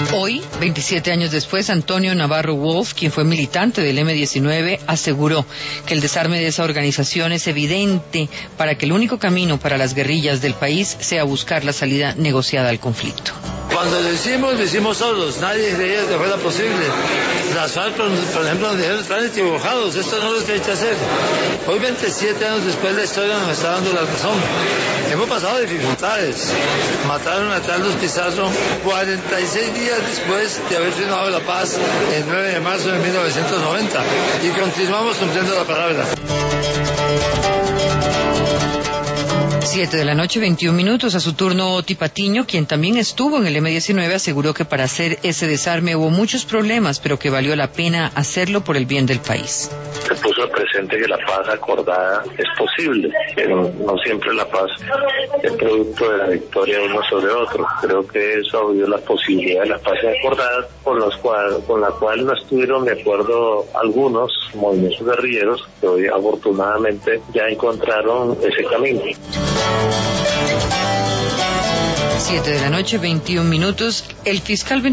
Hoy, 27 años después, Antonio Navarro Wolf, quien fue militante del M-19, aseguró que el desarme de esa organización es evidente para que el único camino para las guerrillas del país sea buscar la salida negociada al conflicto. Cuando lo hicimos solos, nadie creía que fuera posible. Las FARC, por ejemplo, nos dijeron, están equivocados, esto no es lo que hay que hacer. Hoy, 27 años después, la historia nos está dando la razón. Hemos pasado dificultades. Mataron a Carlos Pizarro 46 días después de haber firmado la paz el 9 de marzo de 1990 y continuamos cumpliendo la palabra. 7:21 a su turno Oti Patiño, quien también estuvo en el M-19, aseguró que para hacer ese desarme hubo muchos problemas, pero que valió la pena hacerlo por el bien del país. Se puso presente que la paz acordada es posible, pero no siempre la paz es producto de la victoria de uno sobre otro. Creo que eso abrió la posibilidad de la paz acordada, con la cual no estuvieron de acuerdo algunos movimientos guerrilleros, que hoy afortunadamente ya encontraron ese camino. 7:21 a.m. El fiscal